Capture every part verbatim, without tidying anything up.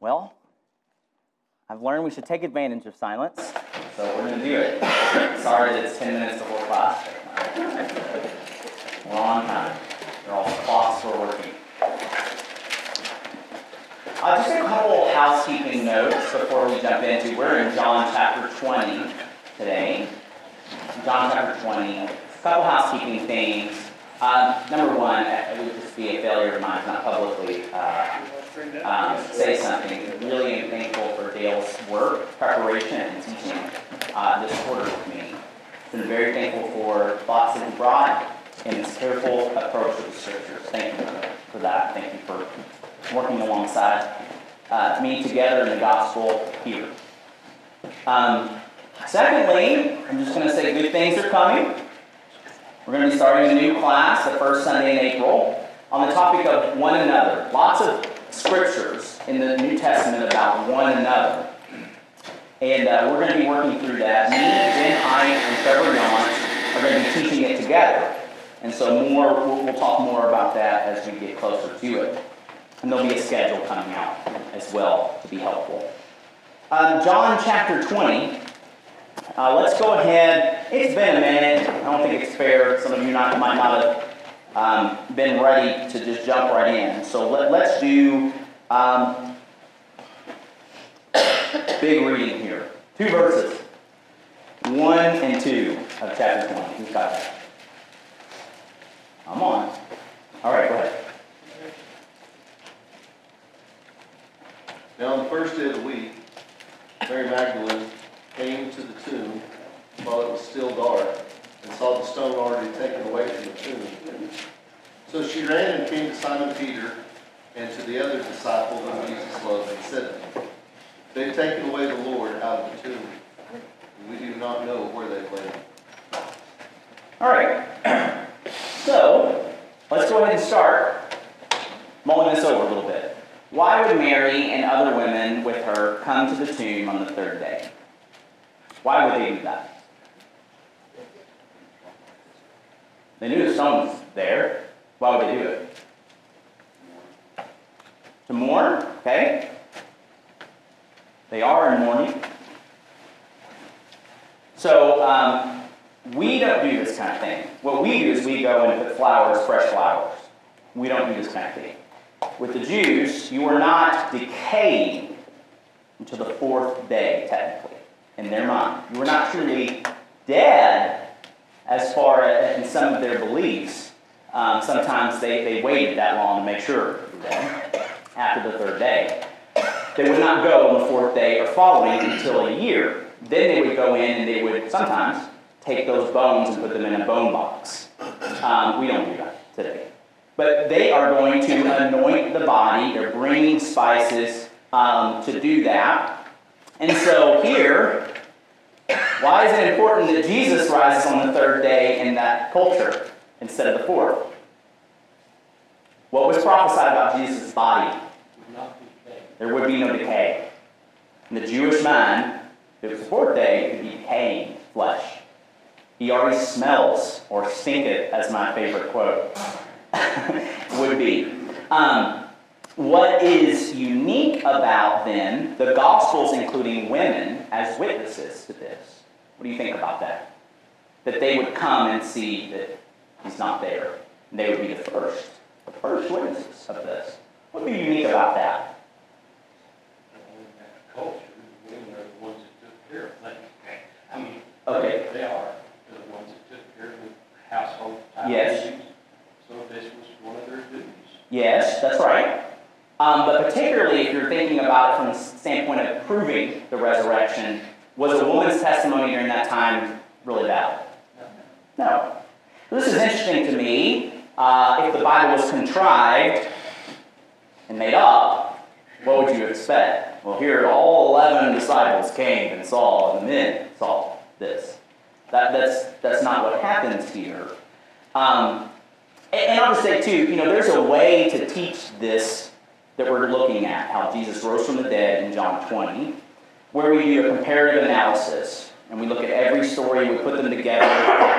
Well, I've learned we should take advantage of silence, so we're going to do it. Sorry that it's ten minutes before class. We're on time. They're all clocks were working. Uh, just a couple housekeeping notes before we jump into. We're in John chapter twenty today. John chapter twenty. A couple housekeeping things. Uh, number one, it would just be a failure of mine to not publicly uh, um, say something. Really am thankful for Dale's work, preparation, and teaching uh, this quarter with me. Been very thankful for thoughts that he brought and his careful approach to the scriptures. Thank you for that. Thank you for working alongside uh, me together in the gospel here. Um, secondly, I'm just going to say good things are coming. We're going to be starting a new class the first Sunday in April on the topic of one another. Lots of scriptures in the New Testament about one another. And uh, we're going to be working through that. Me, Ben Hite, and Trevor Yance are going to be teaching it together. And so more, we'll, we'll talk more about that as we get closer to it. And there'll be a schedule coming out as well to be helpful. Um, John chapter twenty. Uh, let's go ahead. It's been a minute. I don't think it's fair. Some of you not, might not have um, been ready to just jump right in. So let, let's do um, big reading here. Two verses. One and two of chapter twenty. Who's got that? I'm on. All right, go ahead. Now on the first day of the week, Mary Magdalene came to the tomb while it was still dark and saw the stone already taken away from the tomb. So she ran and came to Simon Peter and to the other disciple whom Jesus loved and said to them, "They've taken away the Lord out of the tomb, and we do not know where they've laid him." All right. So let's go ahead and start mulling this over a little bit. Why would Mary and other women with her come to the tomb on the third day? Why would they do that? They knew the stone was there. Why would they do it? To mourn, okay? They are in mourning. So, um, we don't do this kind of thing. What we do is we go and put flowers, fresh flowers. We don't do this kind of thing. With the Jews, you were not decaying until the fourth day, technically, in their mind. You were not truly dead as far as in some of their beliefs. Um, sometimes they, they waited that long to make sure you were dead after the third day. They would not go on the fourth day or following until a year. Then they would go in and they would sometimes take those bones and put them in a bone box. Um, we don't do that today. But they are going to anoint the body. They're bringing spices um, to do that. And so here, why is it important that Jesus rises on the third day in that culture instead of the fourth? What was prophesied about Jesus' body? There would be no decay. In the Jewish mind, if it was the fourth day, it would be decaying flesh. He already smells, or stinketh, as my favorite quote would be. Um, what is unique about then, the Gospels including women as witnesses to this? What do you think about that? That they would come and see that he's not there. And they would be the first, the first witnesses of this. What would be unique about that? Culture, women are the ones that took care of things. I mean, okay. They are. They're the ones that took care of the household type Yes. issues. So this was one of their duties. Yes, that's right. Um, but particularly if you're thinking about it from the standpoint of proving the resurrection, was a woman's testimony during that time really valid? No. This is interesting to me. Uh, if the Bible was contrived and made up, what would you expect? Well, here all eleven disciples came and saw, and the men saw this. That, that's, that's not what happens here. Um, And I'll just say, too, you know, there's a way to teach this that we're looking at, how Jesus rose from the dead in John twenty, where we do a comparative analysis, and we look at every story, we put them together,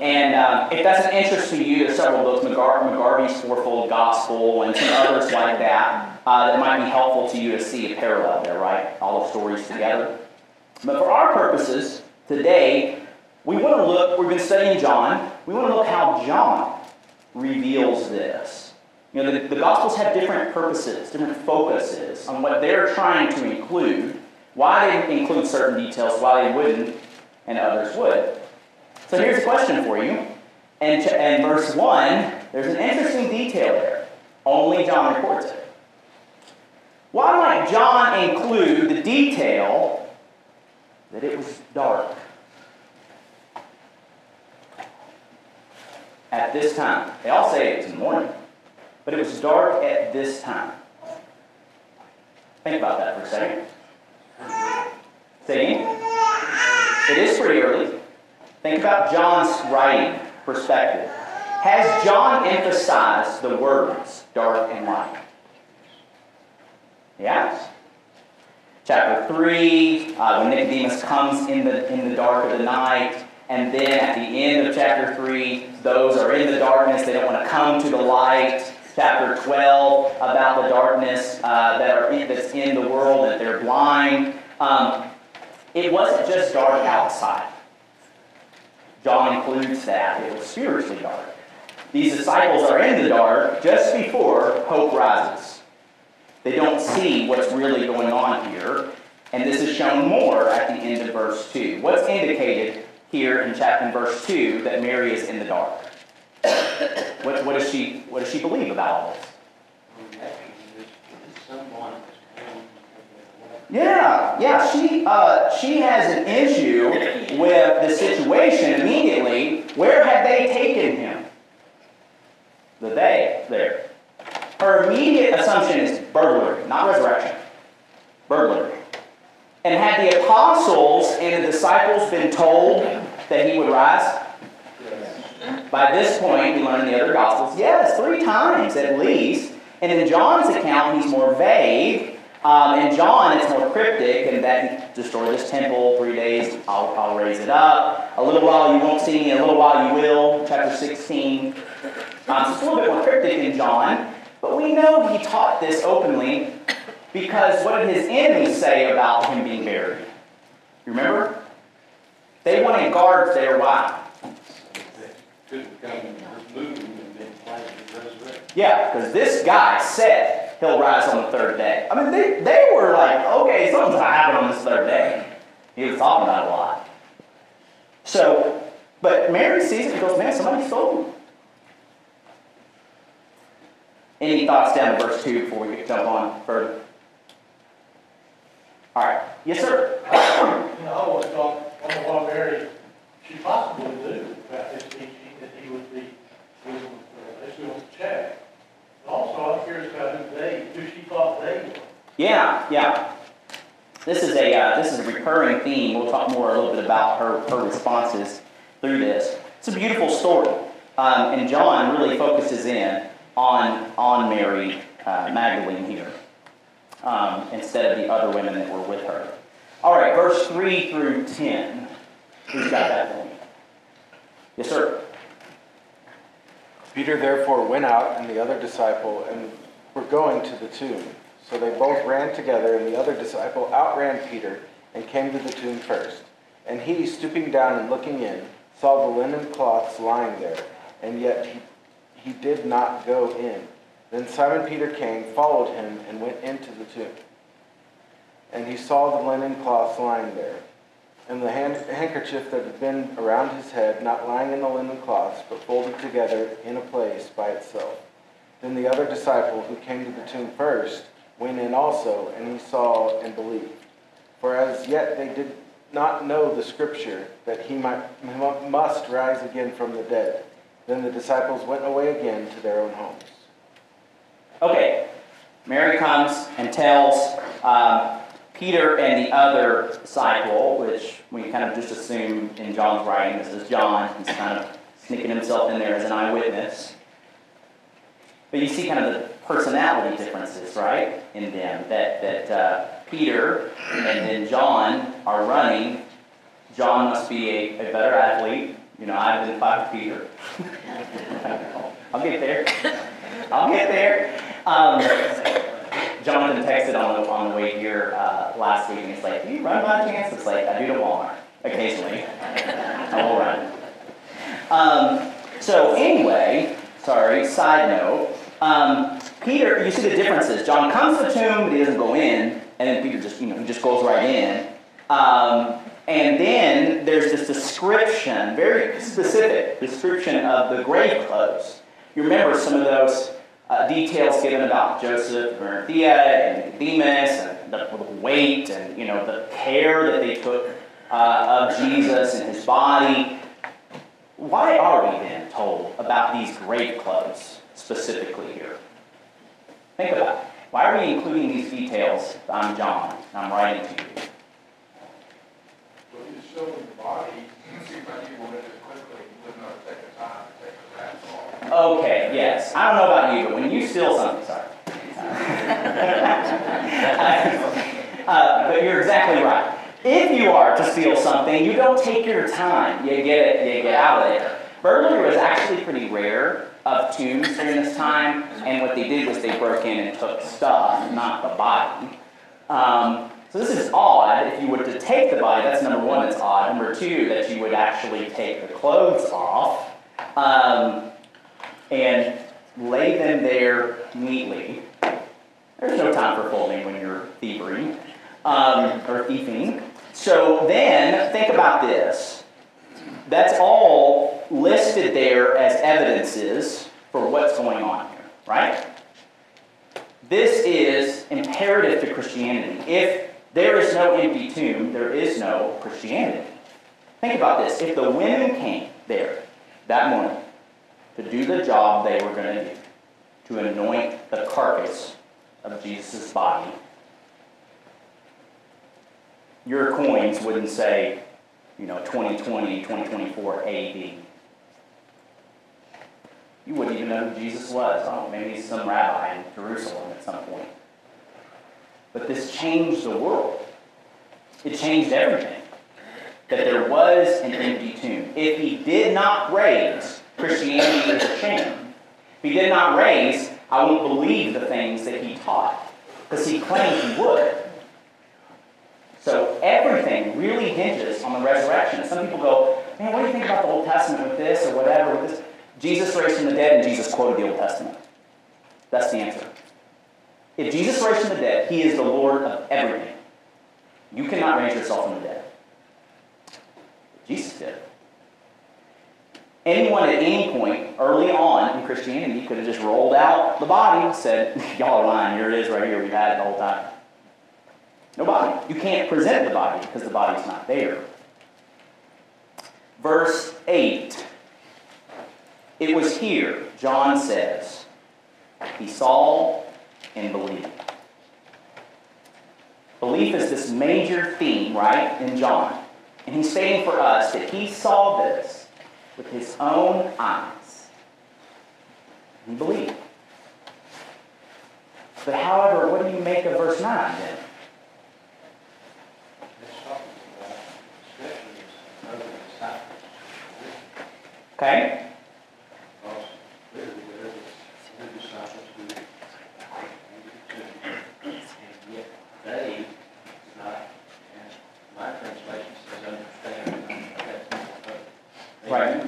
And um, if that's an interest to you, there's several books, McGar- McGarvey's Fourfold Gospel and some others like that, uh, that might be helpful to you to see a parallel there, right? All the stories together. But for our purposes, today, we want to look, we've been studying John, we want to look how John reveals this. You know, the, the Gospels have different purposes, different focuses on what they're trying to include, why they include certain details, why they wouldn't, and others would. So here's a question for you. And in verse one, there's an interesting detail there. Only John records it. Why might John include the detail that it was dark at this time? They all say it was in the morning, but it was dark at this time. Think about that for a second. Say again? It is pretty early. Think about John's writing perspective. Has John emphasized the words dark and light? Yes. Chapter three, uh, when Nicodemus comes in the in the dark of the night, and then at the end of chapter three, those are in the darkness, they don't want to come to the light. Chapter twelve, about the darkness uh, that are in, that's in the world, that they're blind. Um, it wasn't just dark outside. John includes that. It was spiritually dark. These disciples are in the dark just before hope rises. They don't see what's really going on here, and this is shown more at the end of verse two. What's indicated here in chapter in verse two that Mary is in the dark? What, what does she what does she believe about all this? Yeah, yeah. She uh, she has an issue with the situation immediately. Where had they taken him? The they there. Her immediate assumption is burglary, not resurrection. Burglary. And had the apostles and the disciples been told that he would rise? By this point, we learn in the other Gospels, yes, three times at least. And in John's account, he's more vague. Um, in John, it's more cryptic, and that he destroyed this temple, three days, I'll, I'll raise it up. A little while you won't see me, a little while you will, chapter sixteen. Um, so it's a little bit more cryptic in John, but we know he taught this openly because what did his enemies say about him being buried? You remember? They wanted guards there. Why? Couldn't come and remove him and then plan to resurrect. Yeah, because this guy said he'll rise on the third day. I mean, they, they were like, okay, something's going to happen on this third day. He was talking about it a lot. So, but Mary sees it and goes, man, somebody stole him. Any thoughts down to verse two before we jump on further? All right. Yes, sir? You know, I always thought, I don't know why Mary, she possibly knew about this teaching, that he would be, doing, uh, they still check. Also, I'm curious about who they, who she thought they were. Yeah, yeah. This is a uh, this is a recurring theme. We'll talk more a little bit about her, her responses through this. It's a beautiful story. Um, and John really focuses in on, on Mary uh, Magdalene here, um, instead of the other women that were with her. All right, verse three through ten. Who's got that for me? Yes, sir. Peter therefore went out and the other disciple and were going to the tomb. So they both ran together, and the other disciple outran Peter and came to the tomb first. And he, stooping down and looking in, saw the linen cloths lying there, and yet he, he did not go in. Then Simon Peter came, followed him, and went into the tomb. And he saw the linen cloths lying there, and the hand, handkerchief that had been around his head, not lying in the linen cloths, but folded together in a place by itself. Then the other disciple, who came to the tomb first, went in also, and he saw and believed. For as yet they did not know the scripture, that he might must rise again from the dead. Then the disciples went away again to their own homes. Okay, Mary comes and tells um, Peter and the other disciple, which we kind of just assume in John's writing, this is John, he's kind of sneaking himself in there as an eyewitness. But you see kind of the personality differences, right, in them, that, that uh, Peter and then John are running. John must be a, a better athlete. You know, I've been five Peter. I'll get there. I'll get there. Um, Jonathan texted on the, on the way here uh, last week, and he's like, do you run by chance? It's like, I do to Walmart, occasionally. I will run. Um, so anyway, sorry, side note. Um, Peter, you see the differences. John comes to the tomb, but he doesn't go in, and then Peter just, you know, he just goes right in. Um, and then there's this description, very specific description of the grave clothes. You remember some of those uh, details given about Joseph, Arimathea, and Nicodemus, and the, the weight, and you know the care that they took uh, of Jesus and his body. Why are we then told about these grave clothes specifically here? Think about it. Why are we including these details? I'm John, and I'm writing to you. Well, you show the body, it seems like you wanted it quickly, you would not take the time to take the wraps off. Okay, yes. I don't know about you, but when you steal something, sorry. uh, but you're exactly right. If you are to steal something, you don't take your time. You get it, you get out of there. Burglary was actually pretty rare of tombs during this time, and what they did was they broke in and took stuff, not the body. Um, so this is odd. If you were to take the body, that's number one, it's odd. Number two, that you would actually take the clothes off um, and lay them there neatly. There's no time for folding when you're thievery, um, or thieving. So then, think about this. That's all listed there as evidences for what's going on here, right? This is imperative to Christianity. If there is no empty tomb, there is no Christianity. Think about this. If the women came there that morning to do the job they were going to do, to anoint the carcass of Jesus' body, your coins wouldn't say, you know, twenty twenty, twenty twenty-four A D. You wouldn't even know who Jesus was. Oh, maybe he's some rabbi in Jerusalem at some point. But this changed the world. It changed everything. That there was an empty tomb. If he did not raise, Christianity is a sham. If he did not raise, I won't believe the things that he taught. Because he claimed he would. So everything really hinges on the resurrection. And some people go, man, what do you think about the Old Testament with this or whatever? With this? Jesus raised from the dead, and Jesus quoted the Old Testament. That's the answer. If Jesus raised from the dead, he is the Lord of everything. You cannot raise yourself from the dead. Jesus did. Anyone at any point early on in Christianity could have just rolled out the body and said, y'all are lying, here it is right here, we've had it the whole time. No body. You can't present the body because the body's not there. Verse eight. It was here, John says, he saw and believed. Belief is this major theme, right, in John. And he's saying for us that he saw this with his own eyes. He believed. But however, what do you make of verse nine then? Okay? Right.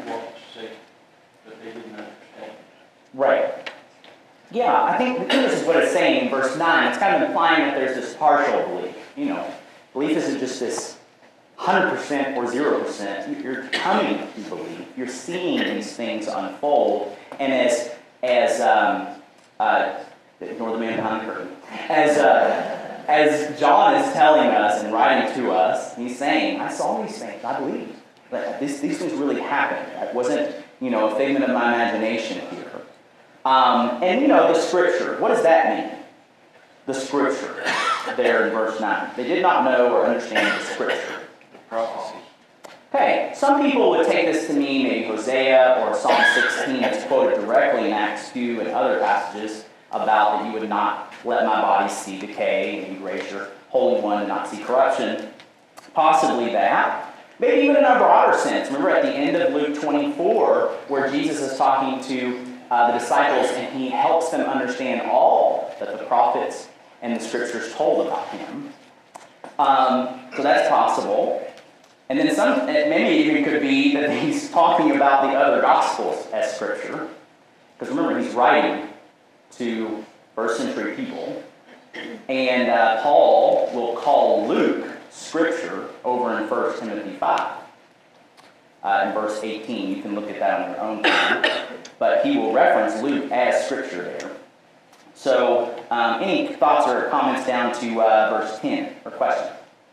Right. Yeah, I think this is what it's saying in verse nine. It's kind of implying that there's this partial belief. You know, belief isn't just this one hundred percent or zero percent. You're coming to believe. You're seeing these things unfold. And as, as um, uh, ignore the man behind the curtain, as, uh, as John is telling us and writing to us, he's saying, I saw these things. I believe. But these, these things really happened. It wasn't, you know, a figment of my imagination here. Um, and, you know, the Scripture. What does that mean? The Scripture there in verse nine. They did not know or understand the Scripture. Prophecy. Okay, some people would take this to mean maybe Hosea or Psalm sixteen that's quoted directly in Acts two and other passages about that you would not let my body see decay and you raise your Holy One and not see corruption. Possibly that. Maybe even in a broader sense. Remember at the end of Luke twenty-four, where Jesus is talking to uh, the disciples and he helps them understand all that the prophets and the scriptures told about him. Um, so that's possible. And then some, maybe even could be that he's talking about the other gospels as scripture. Because remember, he's writing to first century people. And uh, Paul will call Luke scripture over in First Timothy five. Uh, in verse eighteen, you can look at that on your own time. But he will reference Luke as scripture there. So, um, any thoughts or comments down to uh, verse ten or questions?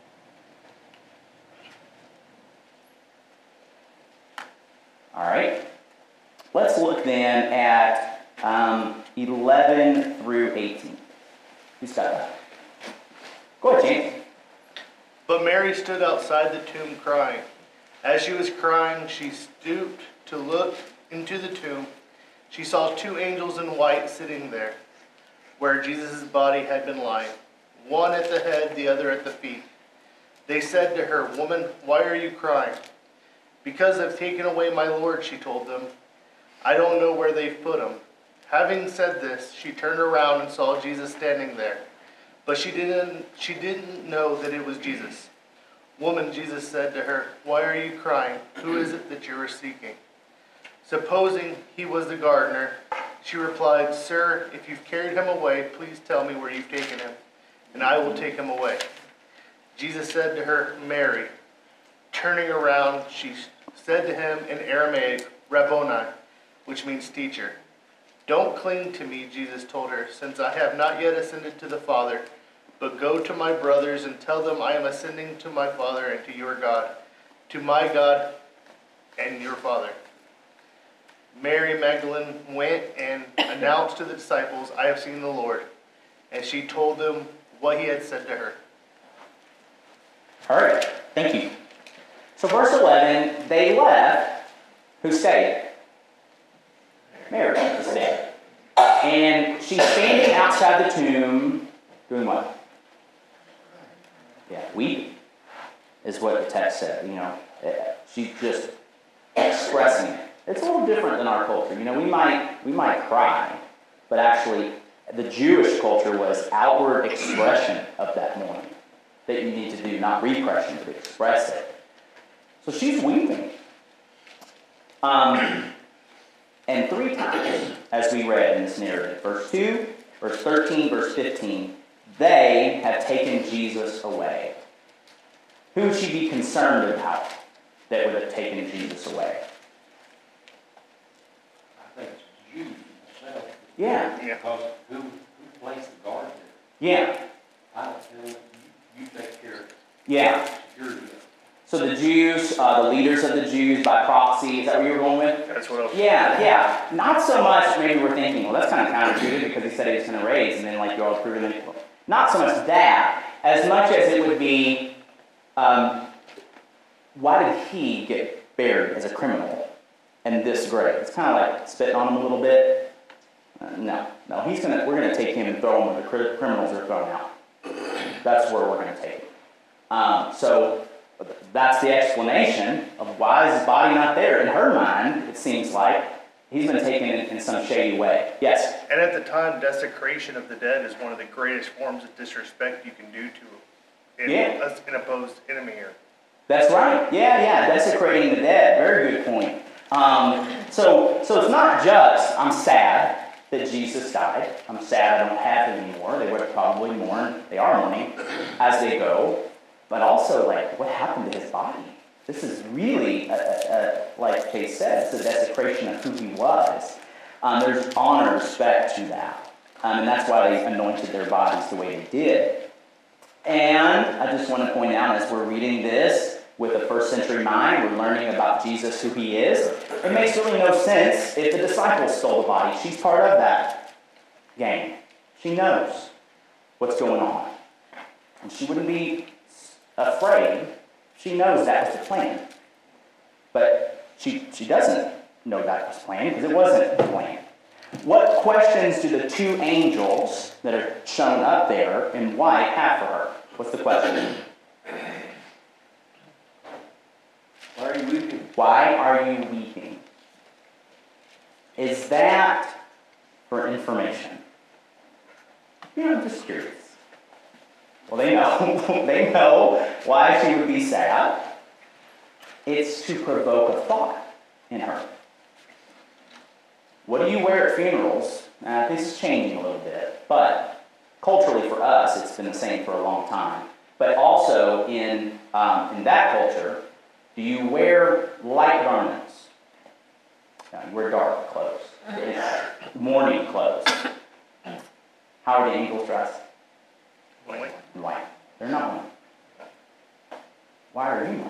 All right. Let's look then at um, eleven through eighteen. Who's got that? Go ahead, James. But Mary stood outside the tomb crying. As she was crying, she stooped to look into the tomb. She saw two angels in white sitting there, where Jesus' body had been lying, one at the head, the other at the feet. They said to her, "Woman, why are you crying?" "Because they've taken away my Lord," she told them. "I don't know where they've put him." Having said this, she turned around and saw Jesus standing there. But she didn't, she didn't know that it was Jesus. "Woman," Jesus said to her, "why are you crying? Who is it that you are seeking?" Supposing he was the gardener, she replied, "Sir, if you've carried him away, please tell me where you've taken him, and I will take him away." Jesus said to her, "Mary." Turning around, she said to him in Aramaic, "Rabboni," which means teacher. "Don't cling to me," Jesus told her, "since I have not yet ascended to the Father. But go to my brothers and tell them I am ascending to my Father and to your God, to my God and your Father." Mary Magdalene went and announced to the disciples, "I have seen the Lord." And she told them what he had said to her. All right, thank you. So verse eleven, they left. Who stayed? Mary stayed. And she's standing outside the tomb, doing what? Yeah, weeping is what the text said. You know, she's just expressing it. It's a little different than our culture. You know, we might we might cry, but actually, the Jewish culture was outward expression of that mourning that you need to do, not repression, but express it. So she's weeping. Um, and three times, as we read in this narrative, verse two, verse thirteen, verse fifteen, they have taken Jesus away. Who would she be concerned about that would have taken Jesus away? I think it's Jews themselves. Yeah. Because who, who placed the guard there? Yeah. I don't feel you, you take care of Yeah. security of it. So the Jews, uh, the leaders of the Jews by proxy, is that what you were going with? That's what I was. Yeah, yeah. Not so much, maybe we're thinking, well, that's kind of counterintuitive because he said he was going to raise, and then like you're all proving it. Not so much that, as much as it would be, um, why did he get buried as a criminal in this grave? It's kind of like spitting on him a little bit. Uh, no, no, he's gonna. We're gonna take him and throw him where the cr- criminals are thrown out. That's where we're gonna take him. Um, so that's the explanation of why is his body not there. In her mind, it seems like he's been taken in, in some shady way. Yes. And at the time, desecration of the dead is one of the greatest forms of disrespect you can do to an, Yeah. an opposed enemy here. That's right. Yeah, yeah. Desecrating the dead. Very good point. Um, so, so it's not just I'm sad that Jesus died. I'm sad I don't have him anymore. They would probably mourn. They are mourning as they go. But also, like, what happened to his body? This is really, a, a, a, like Chase said, it's a desecration of who he was. Um, there's honor, respect to that. Um, and that's why they anointed their bodies the way they did. And I just want to point out, as we're reading this with a first century mind, we're learning about Jesus, who he is. It makes really no sense if the disciples stole the body. She's part of that gang. She knows what's going on. And she wouldn't be afraid. She knows that was the plan. But she, she doesn't know that was planned because it wasn't the plan. What questions do the two angels that are shown up there in white have for her? What's the question? why are you weeping? Is that for information? You know, I'm just curious. Well, they know. They know why she would be sad. It's to provoke a thought in her. What do you wear at funerals? Now, this is changing a little bit, but culturally for us, it's been the same for a long time. But also in, um, in that culture, do you wear light garments? No, you wear dark clothes, mourning clothes. How are the angels dressed? White. White. They're not white. Why are you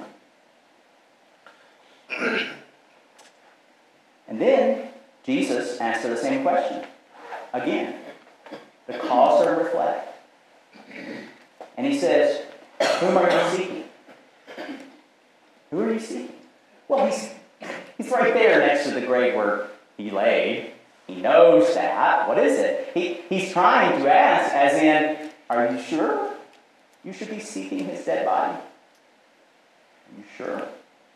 white? And then Jesus asked her the same question. Again, to cause her to reflect. And he says, whom are you seeking? Who are you seeking? Well, he's, he's right there next to the grave where he laid. He knows that. What is it? He, he's trying to ask, as in, are you sure you should be seeking his dead body? Are you sure?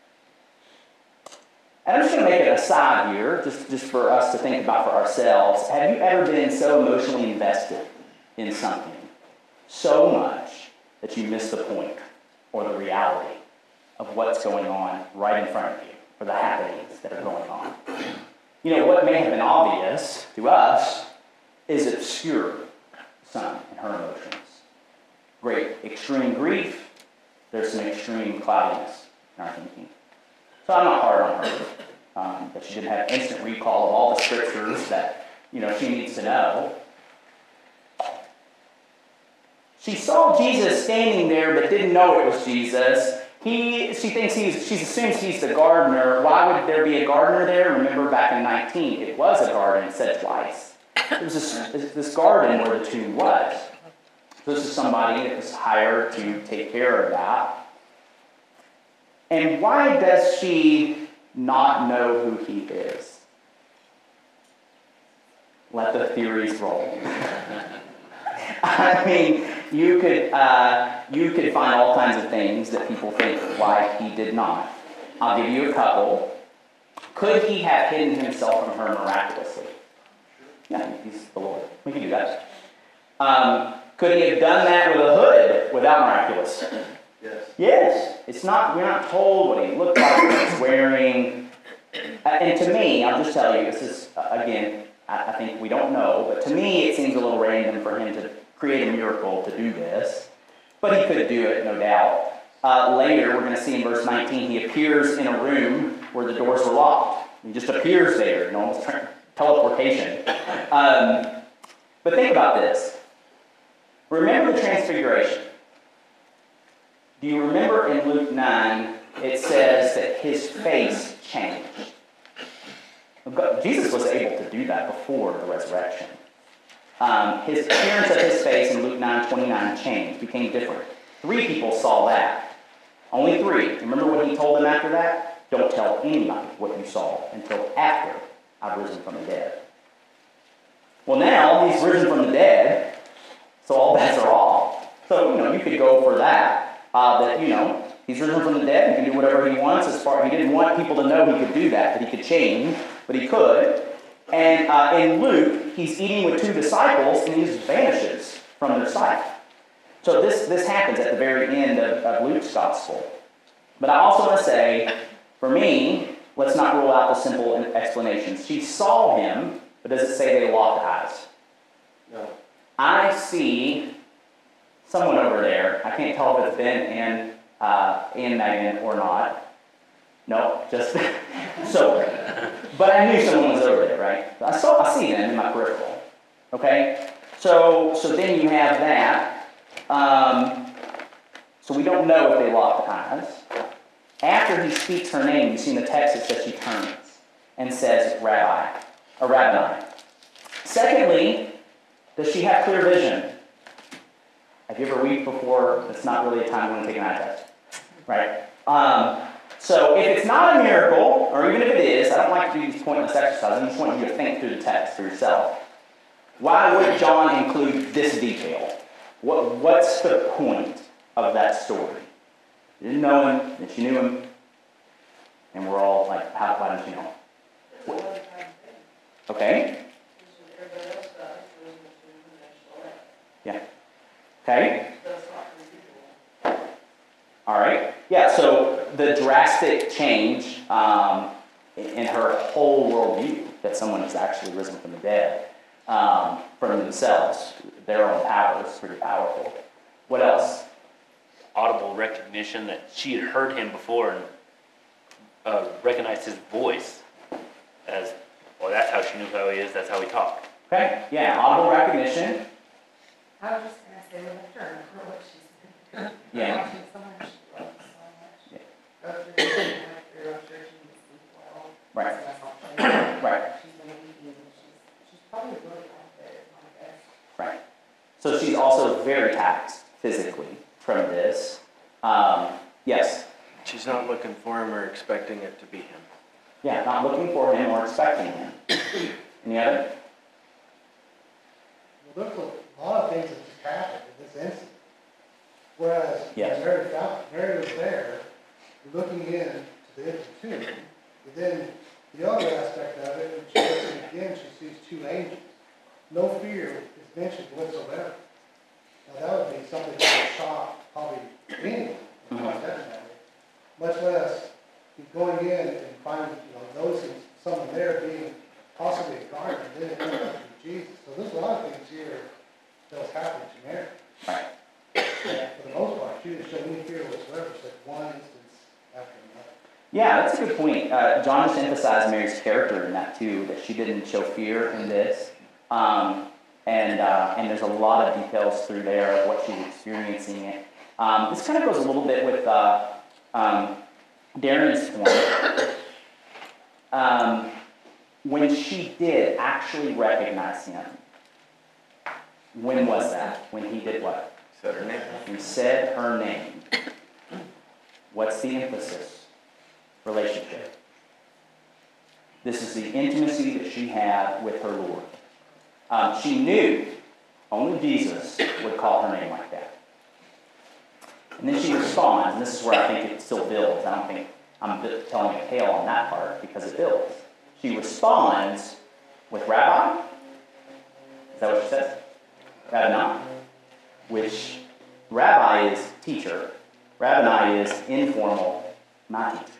And I'm just going to make an aside here, just, just for us to think about for ourselves. Have you ever been so emotionally invested in something so much that you miss the point or the reality of what's going on right in front of you, or the happenings that are going on? You know, what may have been obvious to us is obscure to some in her emotions. Great extreme grief, there's some extreme cloudiness in our thinking. So I'm not hard on her, um, that she didn't have instant recall of all the scriptures that, you know, she needs to know. She saw Jesus standing there but didn't know it was Jesus. He, she thinks he's, she assumes he's the gardener. Why would there be a gardener there? Remember back in nineteen, it was a garden, it said twice. It was this, this garden where the tomb was. This is somebody that was hired to take care of that. And why does she not know who he is? Let the theories roll. I mean, you could uh, you could find all kinds of things that people think why he did not. I'll give you a couple. Could he have hidden himself from her miraculously? Yeah, he's the Lord. We can do that. Um, could he have done that with a hood without miraculous? Yes. Yes. It's not. We're not told what he looked like, what he was wearing. Uh, and to me, I'll just tell you, this is uh, again. I think we don't know, but to me it seems a little random for him to create a miracle to do this. But he could do it, no doubt. Uh, later, we're going to see in verse nineteen, he appears in a room where the doors were locked. He just appears there, you know, almost teleportation. Um, but think about this. Remember the transfiguration. Do you remember in Luke nine, it says that his face changed? Jesus was able to do that before the resurrection. Um, his appearance of his face in Luke nine twenty-nine changed, became different. Three people saw that. Only three. Remember what he told them after that? Don't tell anybody what you saw until after I've risen from the dead. Well, now he's risen from the dead, so all bets are off. So, you know, you could go for that. Uh, that, you know, he's risen from the dead, he can do whatever he wants as far. He didn't want people to know he could do that, that he could change. But he could. And uh, in Luke, he's eating with two disciples, and he just vanishes from their sight. So this, this happens at the very end of, of Luke's gospel. But I also want to say, for me, let's not rule out the simple explanations. She saw him, but does it say they locked eyes? No. I see someone over there. I can't tell if it's Ben and, uh, and Megan or not. No, just so. But I knew someone was over there, right? I saw, I see them in my peripheral. Okay, so so then you have that. Um, so we don't know if they locked eyes. After he speaks her name, you see in the text it says she turns and says Rabbi, or Rabbi. Secondly, does she have clear vision? Have you ever weeped before? It's not really a time when to take an eye test, right? Um, So if it's not a miracle, or even if it is, I don't like to do these pointless exercises. I just want you to think through the text for yourself. Why would John include this detail? What, what's the point of that story? You didn't know him, that you knew him. And we're all like, how, why don't you know? Okay? Yeah. Okay? All right. Yeah, so the drastic change um, in her whole worldview that someone has actually risen from the dead um, from themselves, their own power is pretty powerful. What else? Audible recognition that she had heard him before and uh, recognized his voice as, well, that's how she knew how he is, that's how he talked. Okay, yeah, audible recognition. I was just gonna say, we have to remember what she said. Yeah. Watching someone she loves so much. Yeah. Go through the thing, like, through, I'm sure she needs sleep well. Right. So that's all she- Right. She's been weeping, and she's, she's probably really out there, I guess. Right. So she's also very taxed physically from this. Um, yes. She's not looking for him or expecting it to be him. Yeah, not looking for him or expecting him. Any other? Well, there's a lot of things that just happened in this incident. Whereas Yes. when Mary found, Mary was there, looking in to the empty tomb. But then the other aspect of it, when she looks in again, she sees two angels. No fear is mentioned whatsoever. Now that would be something that would shock probably anyone, Mhm. like that matter. Much less going in and finding, you know, noticing someone there being possibly a guard, and then it ended up to be Jesus. So there's a lot of things here that was happening to Mary. Right. And for the most part, she didn't show any fear whatsoever, except one instance after another. Yeah, that's a good point. Uh, John just emphasized Mary's character in that too, that she didn't show fear in this. Um, and, uh, and there's a lot of details through there of what she's experiencing. It. Um, this kind of goes a little bit with uh, um, Darren's point. Um, when she did actually recognize him, when was that? When he did what? Said her name. He said her name. What's the emphasis? Relationship. This is the intimacy that she had with her Lord. Um, she knew only Jesus would call her name like that. And then she responds, and this is where I think it still builds. I don't think I'm telling a tale on that part because it builds. She responds with Rabbi. Is that what she says? Rabboni. Which Rabbi is teacher. Rabboni is informal, my teacher.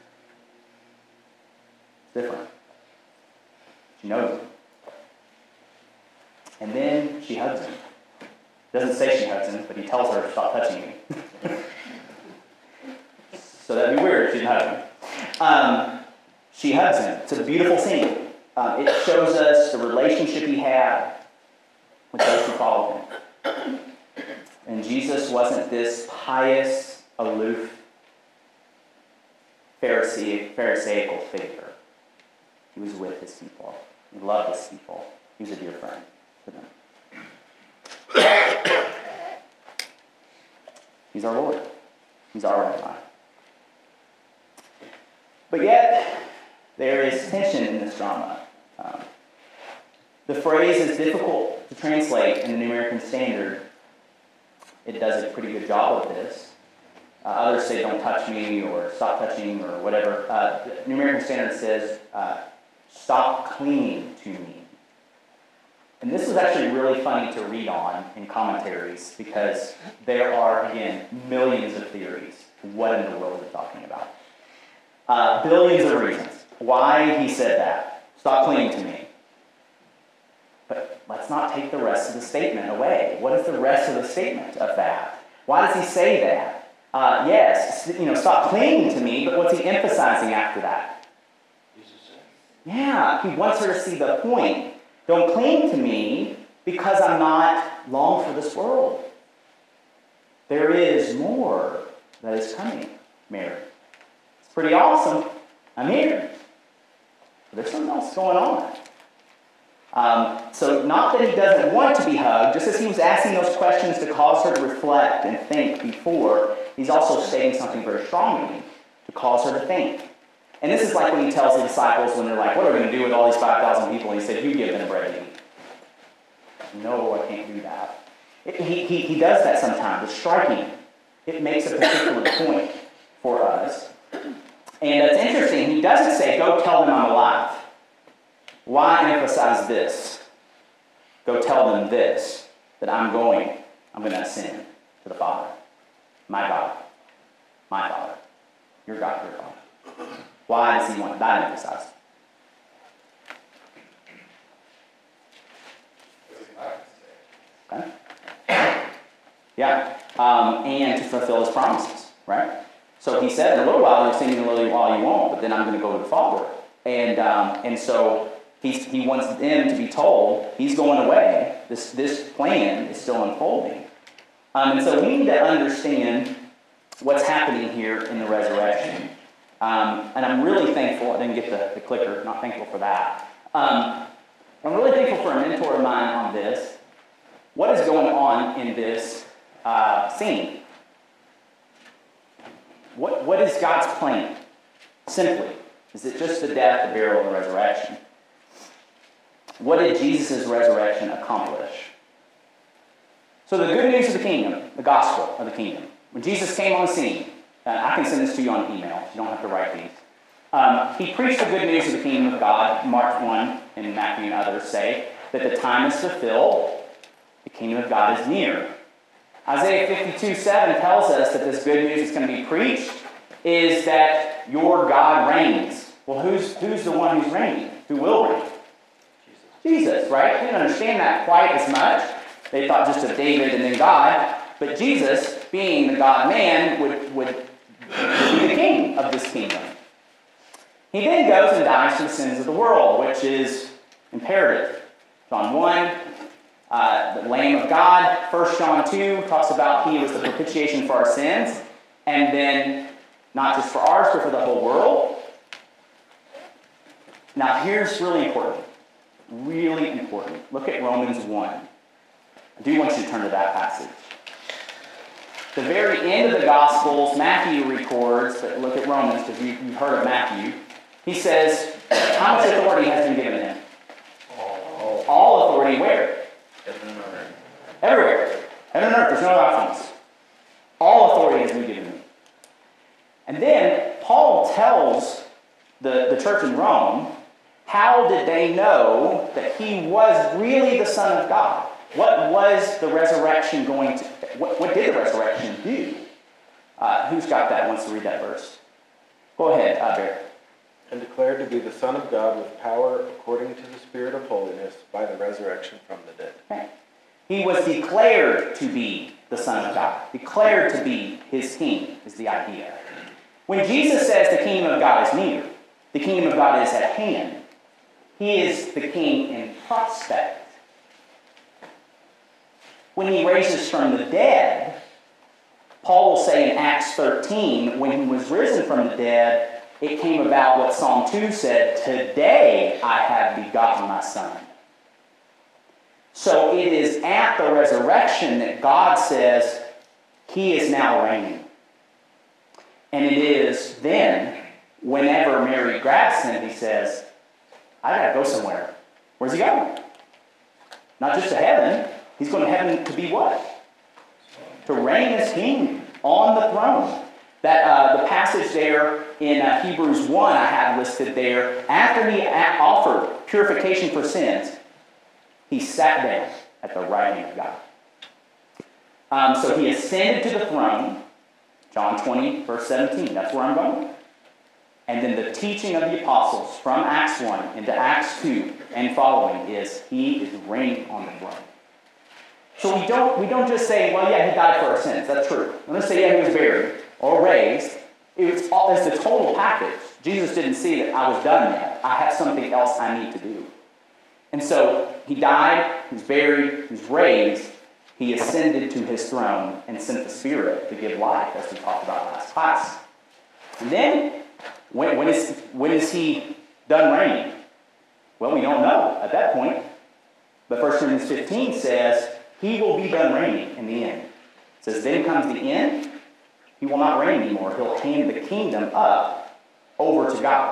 It's different. She knows him. And then she hugs him. Doesn't say she hugs him, but he tells her, stop touching me. So that'd be weird if she didn't hug him. Um, she hugs him. It's a beautiful scene. Um, it shows us the relationship he had with those who followed him. And Jesus wasn't this pious, aloof, Pharisee, Pharisaical figure. He was with his people. He loved his people. He was a dear friend to them. He's our Lord. He's our Rabbi. But yet, there is tension in this drama. Um, the phrase is difficult to translate in the New American Standard. It does a pretty good job of this. Uh, others say, don't touch me, or stop touching, or whatever. Uh, the New American Standard says, uh, stop clinging to me. And this was actually really funny to read on in commentaries because there are, again, millions of theories. What in the world are they talking about? Uh, billions of reasons why he said that. Stop clinging to me. But let's not take the rest of the statement away. What is the rest of the statement of that? Why does he say that? Uh, yes, you know, stop clinging to me, but what's he emphasizing after that? Yeah, he wants her to see the point. Don't cling to me because I'm not long for this world. There is more that is coming, Mary. It's pretty awesome. I'm here. But there's something else going on. Um, so not that he doesn't want to be hugged, just as he was asking those questions to cause her to reflect and think before, he's also stating something very strongly to cause her to think. And this is like when he tells the disciples when they're like, what are we going to do with all these five thousand people? And he said, you give them bread to eat. No, I can't do that. It, he, he, he does that sometimes. It's striking. It makes a particular point for us. And it's interesting, he doesn't say, go tell them I'm alive. Why emphasize this? Go tell them this, that I'm going, I'm going to ascend to the Father. My God. My Father. Your God, your Father. Why does he want that emphasized? Okay. Yeah. Um, and to fulfill his promises, right? So he said, in a little while, you're singing a little while you won't, but then I'm going to go to the Father. And um, and so he's, he wants them to be told, he's going away. This, this plan is still unfolding. Um, and so we need to understand what's happening here in the resurrection. Um, and I'm really thankful, I didn't get the, the clicker, not thankful for that. Um, I'm really thankful for a mentor of mine on this. What is going on in this uh, scene? What, what is God's plan? Simply, is it just the death, the burial, and the resurrection? What did Jesus' resurrection accomplish? So the good news of the kingdom, the gospel of the kingdom. When Jesus came on the scene, uh, I can send this to you on email. You don't have to write these. Um, he preached the good news of the kingdom of God. Mark one and Matthew and others say that the time is fulfilled. The kingdom of God is near. Isaiah fifty-two seven tells us that this good news that's going to be preached is that your God reigns. Well, who's, who's the one who's reigning? Who will reign? Jesus, Jesus, right? They didn't understand that quite as much. They thought just of David and then God. But Jesus, being the God-man, would, would be the king of this kingdom. He then goes and dies for the sins of the world, which is imperative. John one, uh, the Lamb of God. First John two talks about he was the propitiation for our sins. And then, not just for ours, but for the whole world. Now, here's really important. Really important. Look at Romans one. I do want you to turn to that passage. The very end of the Gospels, Matthew records, but look at Romans, because you, you've heard of Matthew. He says, how much authority has been given him? All, All authority where? Heaven and earth. Everywhere. Heaven and earth, there's no options. All authority has been given him. And then Paul tells the, the church in Rome, how did they know that he was really the Son of God? What was the resurrection going to, what, what did the resurrection do? Uh, who's got that, wants to read that verse? Go ahead, uh, Barry. And declared to be the Son of God with power according to the Spirit of holiness by the resurrection from the dead. Okay. He was declared to be the Son of God. Declared to be his king is the idea. When Jesus says the kingdom of God is near, the kingdom of God is at hand, he is the king in prospect. When he raises from the dead, Paul will say in Acts thirteen, when he was risen from the dead, it came about what Psalm two said, today I have begotten my son. So it is at the resurrection that God says he is now reigning. And it is then, whenever Mary grabs him, he says, I got to go somewhere. Where's he going? Not just to heaven. He's going to heaven to be what? To reign as king on the throne. That uh, the passage there in uh, Hebrews one I have listed there, after he offered purification for sins, he sat down at the right hand of God. Um, so he ascended to the throne, John twenty, verse seventeen, that's where I'm going. And then the teaching of the apostles from Acts one into Acts two and following is he is reigning on the throne. So we don't, we don't just say, well, yeah, he died for our sins. That's true. We don't say, yeah, he was buried or raised. It's, all, it's the total package. Jesus didn't see that I was done yet. I have something else I need to do. And so he died, he was buried, he was raised. He ascended to his throne and sent the Spirit to give life, as we talked about last class. And then, when, when, is, when is he done reigning? Well, we don't know at that point. But First Corinthians fifteen says, he will be done reigning in the end. It says, then comes the end. He will not reign anymore. He'll hand the kingdom up over to God.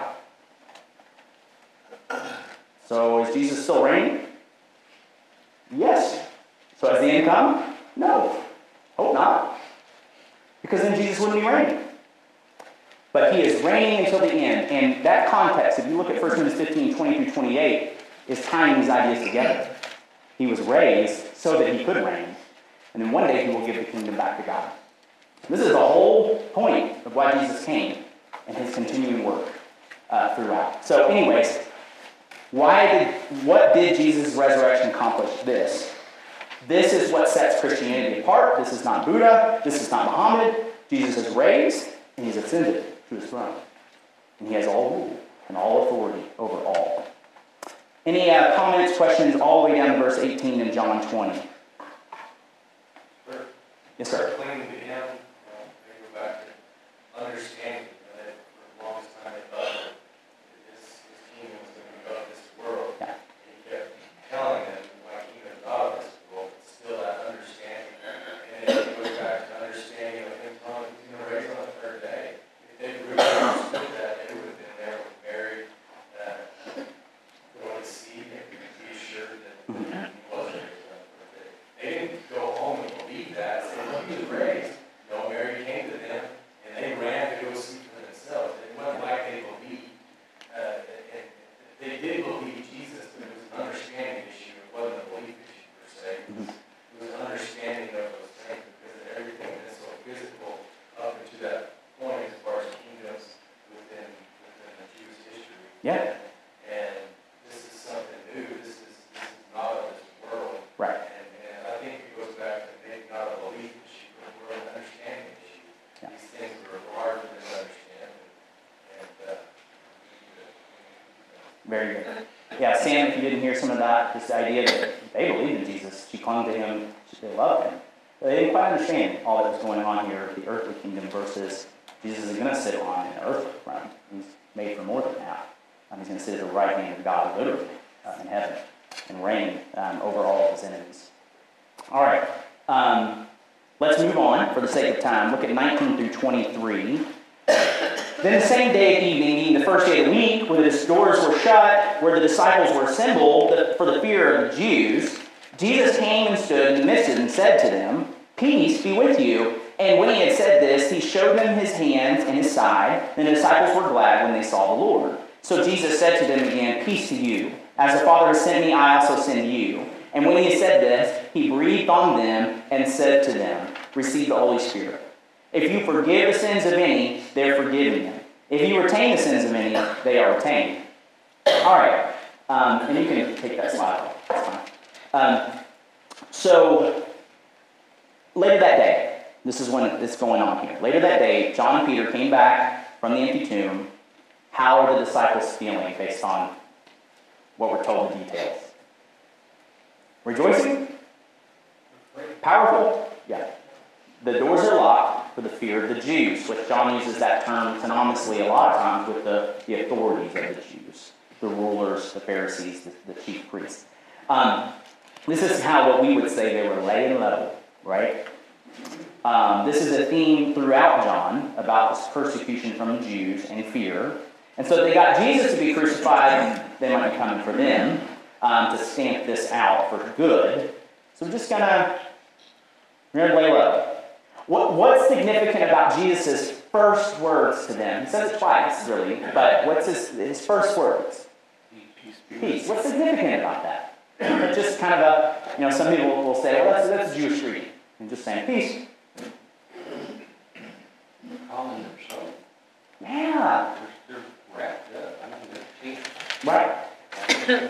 So is Jesus still reigning? Yes. So has the end come? No. Hope not. Because then Jesus wouldn't be reigning. but he is reigning until the end. And that context, if you look at First Corinthians fifteen, twenty through twenty-eight, is tying these ideas together. He was raised so that he could reign. And then one day he will give the kingdom back to God. This is the whole point of why Jesus came and his continuing work uh, throughout. So anyways, why did, what did Jesus' resurrection accomplish? This. This is what sets Christianity apart. This is not Buddha. This is not Muhammad. Jesus is raised and he's ascended to his throne. And he has all rule and all authority over all. Any uh, comments, questions all the way down to verse eighteen in John twenty? Sure. Yes, sir. Clinging to him, uh, they go back to understanding that for the longest time they thought that his, his kingdom was going to be of this world. Yeah. And he kept telling them, my kingdom is not of this world, but still that understanding. And then it goes back to understanding of him telling he's going to raise on the third day. If they really understood that, they would have been there with Mary, uh, going to see him and be assured that he wasn't raised on the third day. They didn't go home and believe that, say, well, he was raised. No, Mary came to them, and they ran to go see for themselves. It wasn't like they believed. Uh, and they did believe Jesus, but it was an understanding issue. It wasn't a belief issue, per se. It was, it was an understanding of those things, because of everything that's so physical up until that point as far as kingdoms within, within the Jewish history. Yeah. And this is something new. This is, this is not of this world. Right. And, and I think it goes back to maybe not a belief issue, but more an understanding issue. Yeah. These things are larger than understand. And, uh, Very good. Yeah, Sam, if you didn't hear some of that, this idea that they believed in Jesus, she clung to him, they loved him. But they didn't quite understand all that was going on here, the earthly kingdom versus Jesus is going to sit on an earthly throne. He's made for more than that. Um, he's going to sit at the right hand of God, literally, uh, in heaven, and reign um, over all of his enemies. All right. Um, let's move on for the sake of time. Look at nineteen through twenty-three. Then the same day at evening, being the first day of the week, where the doors were shut, where the disciples were assembled for the fear of the Jews, Jesus came and stood in the midst of them and said to them, "Peace be with you." And when he had said this, he showed them his hands and his side. Then the disciples were glad when they saw the Lord. So Jesus said to them again, "Peace to you. As the Father has sent me, I also send you." And when he had said this, he breathed on them and said to them, "Receive the Holy Spirit. If you forgive the sins of any, they are forgiven them. If you retain the sins of any, they are retained." All right. Um, and you can take that slide off. That's fine. Um, so, later that day, this is when it's going on here. Later that day, John and Peter came back from the empty tomb. How are the disciples feeling based on what we're told the details? Rejoicing? Powerful? Yeah. The doors are locked for the fear of the Jews, which John uses that term synonymously a lot of times with the, the authorities of the Jews, the rulers, the Pharisees, the, the chief priests. Um, this is how what we would say they were laying low, right? Um, this is a theme throughout John about this persecution from the Jews and fear. And so they got Jesus to be crucified, they might be coming for them um, to stamp this out for good. So we're just going to lay low. What, what's significant about Jesus' first words to them? He says it twice, really, but what's his, his first words? Peace. Peace. What's significant about that? It's just kind of a, you know, some people will say, well, that's, that's a Jewish greeting. And just saying, peace. Calling their soul. Yeah. They're, they're wrapped up. I mean, they're teeth. Right.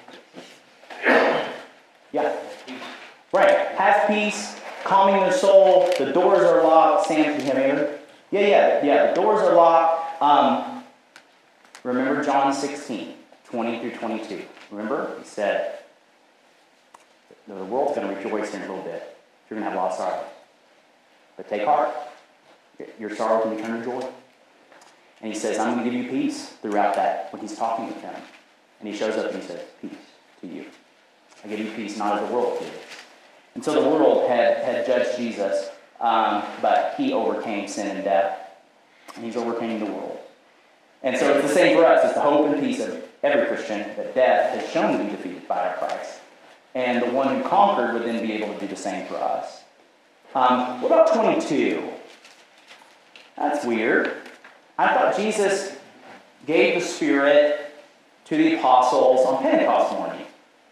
Yeah. Right. Have peace. Calming their soul. The doors are locked. Sam, do you have any? Yeah, yeah, yeah. The doors are locked. Um, remember John sixteen, twenty through twenty-two. Remember? He said, the world's going to rejoice in a little bit. You're going to have a lot of sorrow. But take heart. Your sorrow can be turned to joy. And he says, I'm going to give you peace throughout that when he's talking with them. And he shows up and he says, peace to you. I give you peace, not as the world gives. And so the world had, had judged Jesus, um, but he overcame sin and death. And he's overcame the world. And so it's the same for us. It's the hope and peace of every Christian that death has shown to be defeated by our Christ. And the one who conquered would then be able to do the same for us. Um, what about twenty-two? That's weird. I thought Jesus gave the Spirit to the apostles on Pentecost morning.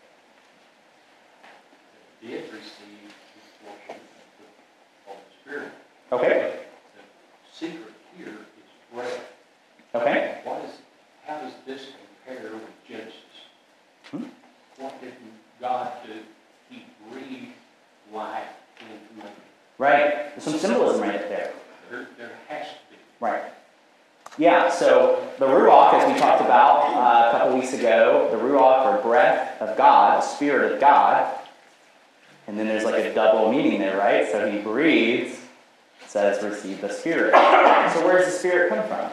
Did receive this portion of the Holy Spirit. Okay? The secret here is breath. Okay? What is, how does this compare with Genesis? Hmm? What did God do? He breathed life into man. Right. There's some symbolism right there. There, there has to be. Right. Yeah, so the Ruach, as we talked about uh, a couple weeks ago, the Ruach, or breath of God, the Spirit of God, and then there's like a double meaning there, right? So he breathes, says, receive the Spirit. So where does the Spirit come from?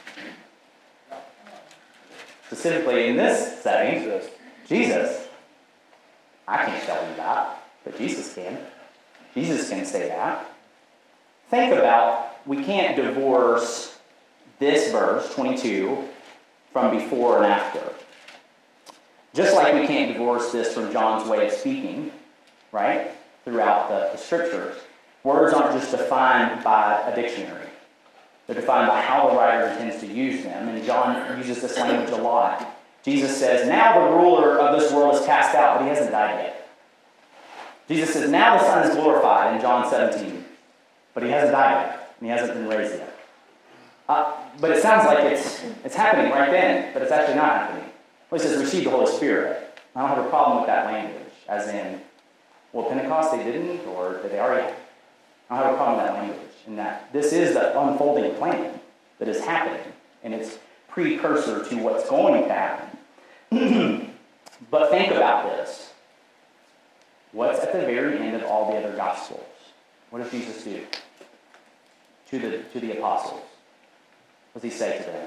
Specifically in this setting, Jesus. Jesus. I can't tell you that, but Jesus can. Jesus can say that. Think about, we can't divorce this verse, twenty-two, from before and after. Just like we can't divorce this from John's way of speaking, right? Throughout the, the scriptures. Words aren't just defined by a dictionary. They're defined by how the writer intends to use them. And John uses this language a lot. Jesus says, now the ruler of this world is cast out, but he hasn't died yet. Jesus says, now the Son is glorified in John seventeen, but he hasn't died yet, and he hasn't been raised yet. Uh, but it sounds like it's it's happening right then, but it's actually not happening. Well, he says, receive the Holy Spirit. I don't have a problem with that language, as in, well, Pentecost they didn't, or did they already? I don't have a problem with that language, in that this is the unfolding plan that is happening, and it's precursor to what's going to happen. But think about this. What's at the very end of all the other Gospels? What does Jesus do to the, to the apostles? What does he say to them?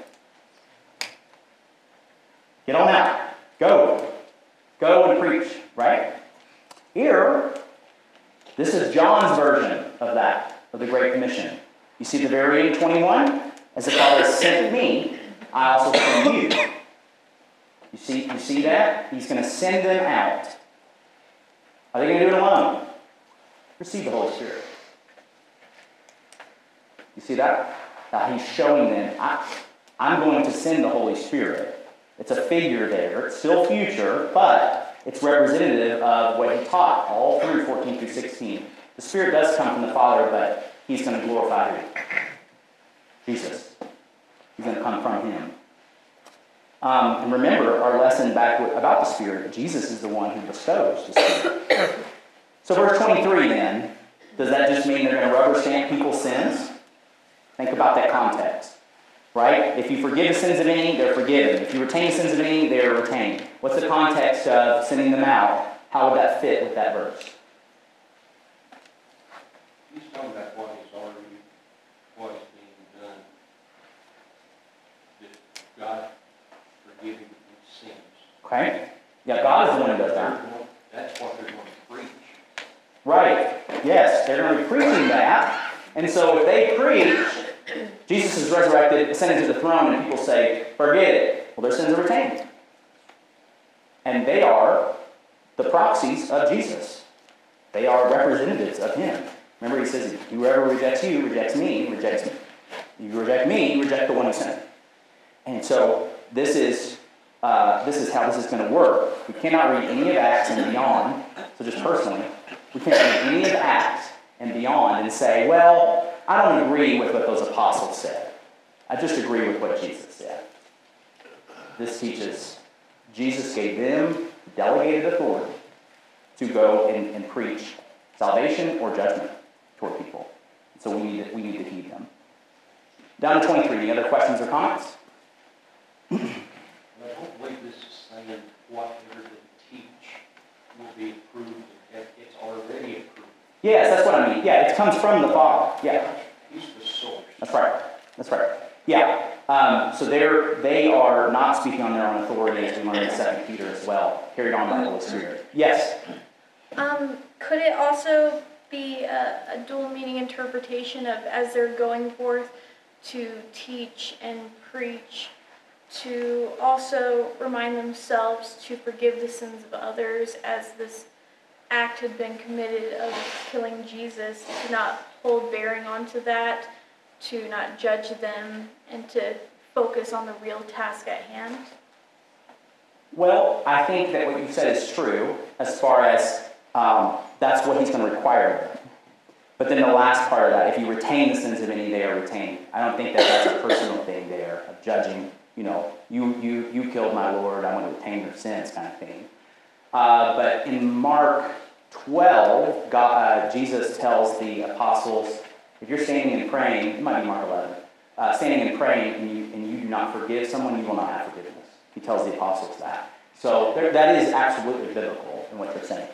Get on out. Go. Go and preach, right? Here, this is John's version of that, of the Great Commission. You see the very end, twenty-one? As the Father has sent me, I also send you. You see, you see that? He's going to send them out. Are they going to do it alone? Receive the Holy Spirit. You see that? Uh, he's showing them, I, I'm going to send the Holy Spirit. It's a figure there. It's still future, but it's representative of what he taught all through fourteen through sixteen. The Spirit does come from the Father, but he's going to glorify who? Jesus. He's going to come from him. Um, and remember our lesson back about the Spirit. Jesus is the one who bestows the Spirit. So verse twenty-three then, does that just mean they're going to rubber stamp people's sins? Think about that context. Right? If you forgive the sins of any, they're forgiven. If you retain the sins of any, they are retained. What's the context of sending them out? How would that fit with that verse? He's talking about what is already, what is being done. That God forgiving sins. Okay? Yeah, God is the one who does that. That's what they're going to preach. Right. Yes, they're going to be preaching that. And so if they preach, Jesus is resurrected, ascended to the throne, and people say, forget it. Well, their sins are retained. And they are the proxies of Jesus. They are representatives of him. Remember, he says, whoever rejects you, rejects me, rejects me. You reject me, you reject the one who sent me. And so this is uh, this is how this is going to work. We cannot read any of Acts and beyond. So just personally, we can't read any of Acts and beyond and say, well, I don't agree with what those apostles said. I just agree with what Jesus said. This teaches Jesus gave them delegated authority to go and, and preach salvation or judgment toward people. So we need to, we need to heed them. Down to twenty-three. Any other questions or comments? I don't believe this is saying whatever they teach will be approved. It's already approved. Yes, that's what I mean. Yeah, it comes from the Father. Yeah. He's the source. That's right. That's right. Yeah. Um, so they're they are not speaking on their own authority, as we learned in Second Peter as well, carried on by the Holy Spirit. Yes. Um, could it also be a, a dual meaning interpretation of as they're going forth to teach and preach, to also remind themselves to forgive the sins of others, as this act had been committed of killing Jesus, to not hold bearing onto that, to not judge them and to focus on the real task at hand? Well, I think that what you said is true as far as um, that's what he's going to require of them. But then the last part of that, if you retain the sins of any, they are retained. I don't think that that's a personal thing there of judging, you know, you, you, you killed my Lord, I want to retain your sins kind of thing. Uh, but in Mark twelve, God, uh, Jesus tells the apostles, if you're standing and praying, it might be Mark eleven, uh, standing and praying and you, and you do not forgive someone, you will not have forgiveness. He tells the apostles that. So there, that is absolutely biblical in what they're saying.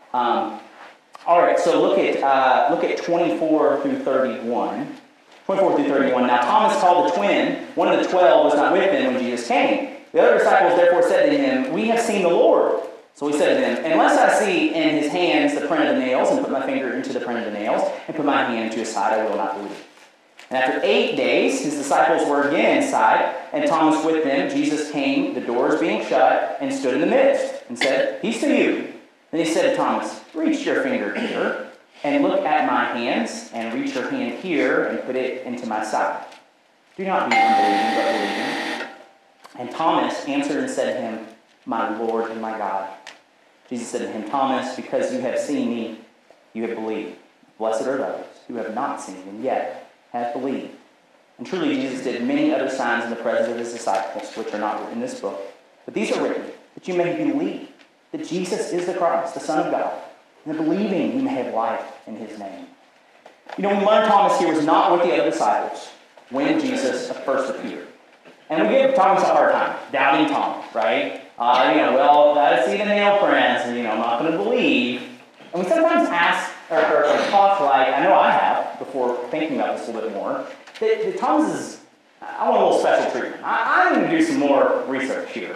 Um, all right, so look at uh, look at twenty-four through thirty-one. twenty-four through thirty-one. Now Thomas called the twin. One of the twelve was not with them when Jesus came. The other disciples therefore said to him, we have seen the Lord. So he said to them, unless I see in his hands the print of the nails, and put my finger into the print of the nails, and put my hand into his side, I will not believe. And after eight days, his disciples were again inside, and Thomas with them. Jesus came, the doors being shut, and stood in the midst, and said, peace to you. Then he said to Thomas, reach your finger here, and look at my hands, and reach your hand here, and put it into my side. Do not be unbelieving, but believing. And Thomas answered and said to him, my Lord and my God. Jesus said to him, Thomas, because you have seen me, you have believed. Blessed are those who have not seen, and yet have believed. And truly Jesus did many other signs in the presence of his disciples, which are not written in this book. But these are written, that you may believe that Jesus is the Christ, the Son of God, and that believing you may have life in his name. You know, we learn Thomas here was not with the other disciples when Jesus first appeared. And we give Thomas a hard time, doubting Thomas, right? Uh, you know, well, gotta see the nail prints, and, you know, I'm not going to believe. And we sometimes ask, or, or, or talk like, I know I have, before thinking about this a little bit more, that, that Thomas is, I want a little special treatment. I, I'm going to do some more research here.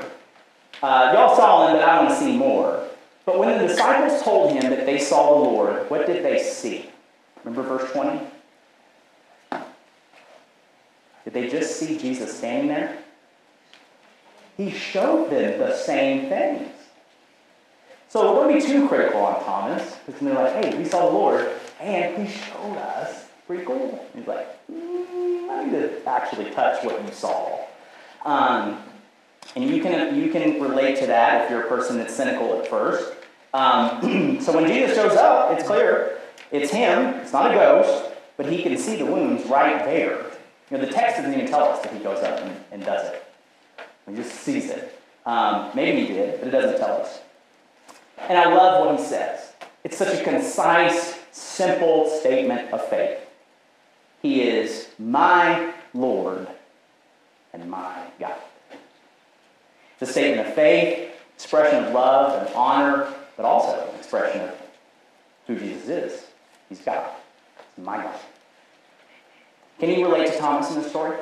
Uh, y'all saw him, but I want to see more. But when the disciples told him that they saw the Lord, what did they see? Remember verse twenty? Did they just see Jesus standing there? He showed them the same things. So don't be too critical on Thomas, because they're like, hey, we saw the Lord, and he showed us. Pretty cool. He's like, mm, I need to actually touch what you saw. Um, and you can you can relate to that if you're a person that's cynical at first. Um, so when Jesus shows up, it's clear. It's him. It's not a ghost, but he can see the wounds right there. You know, the text doesn't even tell us that he goes up and, and does it. He just sees it. Um, maybe he did, but it doesn't tell us. And I love what he says. It's such a concise, simple statement of faith. He is my Lord and my God. It's a statement of faith, expression of love and honor, but also an expression of who Jesus is. He's God. He's my God. Can you relate to Thomas in this story?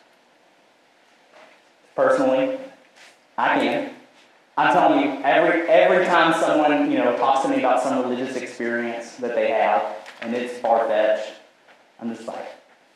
Personally, I can. I'm telling you, every every time someone, you know, talks to me about some religious experience that they have, and it's far-fetched, I'm just like,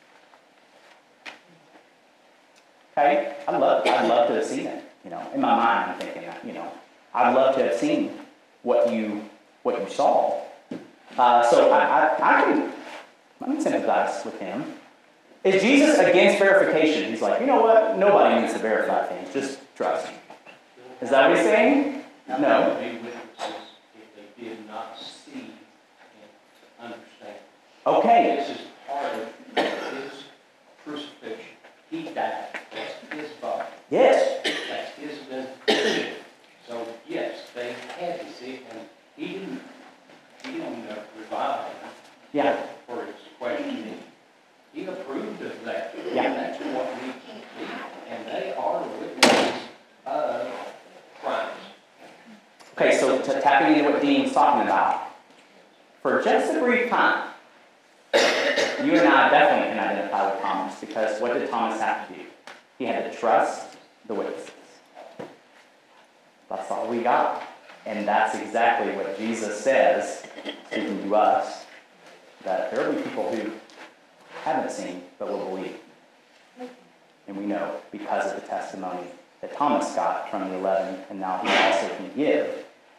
okay, I'd love, I'd love to have seen it. You know, in my mind, I'm thinking that, you know, I'd love to have seen what you what you saw. Uh, so I, I, I can I can sympathize with him. Is Jesus against verification? He's like, you know what? Nobody needs to verify things. Just trust. Is that what he's saying? No. Now, they witnesses if they did not see and understand. Okay. This is part of his crucifixion. He died. That's his body. Yes. That's his identity. So yes, they had to see, and he didn't. He didn't uh, revive him Yeah. for his questioning. He approved of that. Yeah. And that's what we believe. And they are witnesses of crimes. Okay, so to tapping into what Dean was talking about, for just a brief time, you and I definitely can identify with Thomas, because what did Thomas have to do? He had to trust the witnesses. That's all we got. And that's exactly what Jesus says, speaking to us, that there will be people who haven't seen but will believe. And we know because of the testimony that Thomas got from the eleven, and now he also can give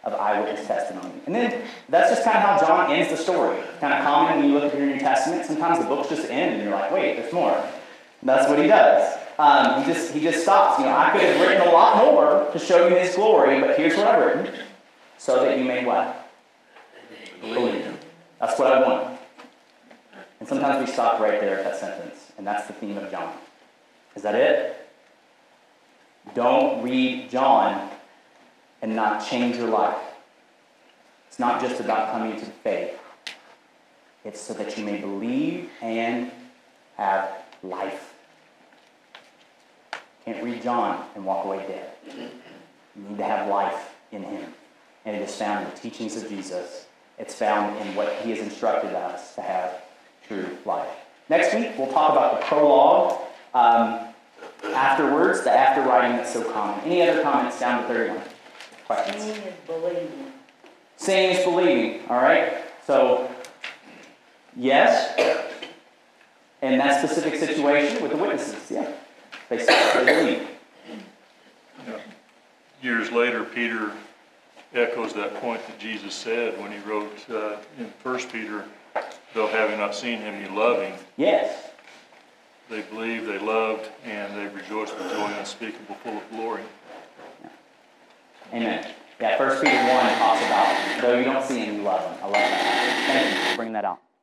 of eyewitness testimony. And then that's just kind of how John ends the story. Kind of common when you look at your New Testament. Sometimes the books just end and you're like, wait, there's more. And that's what he does. Um, he just he just stops. You know, I could have written a lot more to show you his glory, but here's what I've written, so that you may what? Believe. That's what I want. And sometimes we stop right there at that sentence, and that's the theme of John. Is that it? Don't read John and not change your life. It's not just about coming to faith. It's so that you may believe and have life. Can't read John and walk away dead. You need to have life in him. And it is found in the teachings of Jesus. It's found in what he has instructed us to have true life. Next week, we'll talk about the prologue. Um, afterwards, the after writing that's so common. Any other comments down to thirty-one? Questions? Seeing is believing. Seeing is believing, all right? So, yes, in that specific situation with the witnesses, yeah. They say they believe. Years later, Peter echoes that point that Jesus said when he wrote uh, in First Peter, though having not seen him, you love him. Yes. They believed, they loved, and they rejoiced with joy unspeakable, full of glory. Amen. Yeah, First Peter one talks about, though you don't see him, you love him. I love that. Thank you for bringing that out.